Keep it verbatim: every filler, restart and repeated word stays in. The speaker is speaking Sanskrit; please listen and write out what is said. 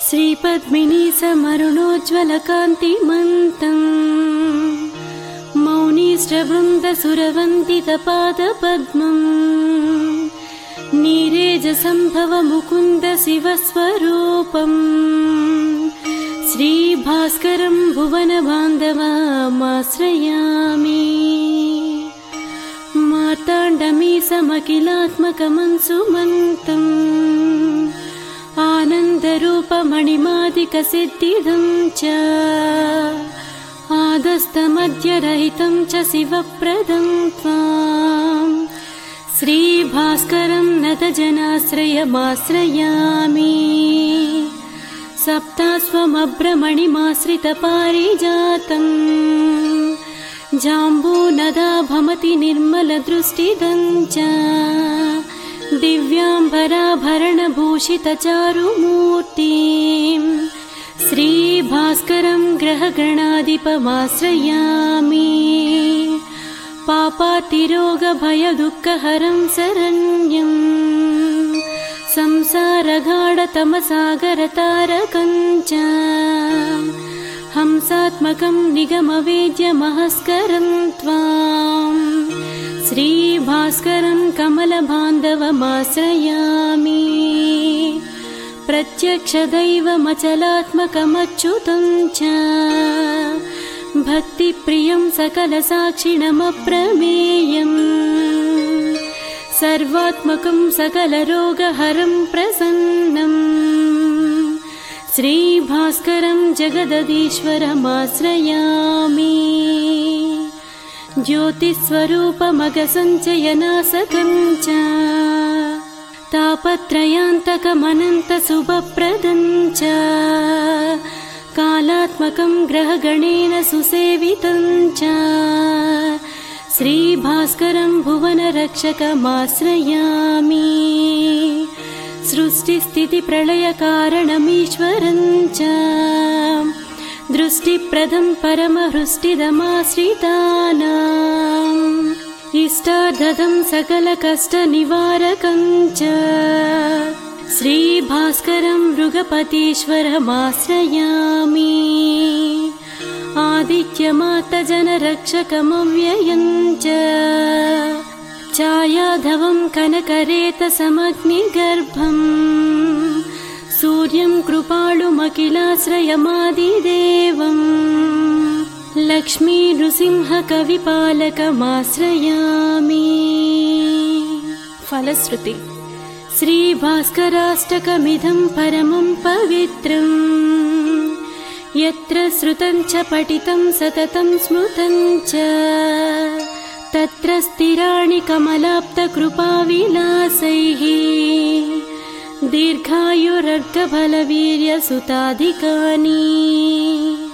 श्रीपद्मिनी समरुणोज्ज्वलकान्तिमन्तम् मौनीश्रवृन्दसुरवन्दितपादपद्मम् नीरेजसम्भवमुकुन्द शिवस्वरूपम् श्रीभास्करं भुवनबान्धवमाश्रयामि। मार्ताण्डमीशमखिलात्मकमंसुमन्तम् आनन्दरूपमणिमादिकसिद्धिदं च आदस्तमद्यरहितं च शिवप्रदं त्वां श्रीभास्करं नतजनाश्रयमाश्रयामि। सप्तास्वमभ्रमणिमाश्रितपारिजातं जाम्बूनदाभमति निर्मलदृष्टिदं च दिव्याम्बराभरणभूषितचारुमूर्तिं श्रीभास्करं ग्रहगणाधिपमाश्रयामि। पापातिरोगभयदुःखहरं शरण्यं संसारगाढतमसागरतारकं च हंसात्मकं निगमवेद्यमहस्करं त्वां श्रीभास्करं कमलबान्धवमाश्रयामि। प्रत्यक्षदैवमचलात्मकमच्युतं च भक्तिप्रियं सकलसाक्षिणमप्रमेयम् सर्वात्मकं सकलरोगहरं प्रसन्नम् श्रीभास्करं जगदधीश्वरमाश्रयामि। ज्योतिस्वरूपमगसञ्चयनाशकं च तापत्रयान्तकमनन्तशुभप्रदं च कालात्मकं ग्रहगणेन सुसेवितं च श्रीभास्करं भुवनरक्षकमाश्रयामि। सृष्टिस्थितिप्रलयकारणमीश्वरं च दृष्टिप्रदं परमहृष्टिदमाश्रितानाम् इष्टार्थदं सकलकष्टनिवारकं च श्रीभास्करं मृगपतीश्वरमाश्रयामि। आदित्यमातजनरक्षकमव्ययं च छायाधवं कनकरेतसमग्निगर्भम् सूर्यं कृपालुमखिलाश्रयमादिदेवम् लक्ष्मी नृसिंहकविपालकमाश्रयामि। फलश्रुति श्रीभास्कराष्टकमिदं परमं पवित्रम् यत्र श्रुतं च पठितं सततं स्मृतं च तत्र स्थिराणि कमलाप्तकृपाविलासैः दीर्घायुरर्कबलवीर्यसुताधिकानि।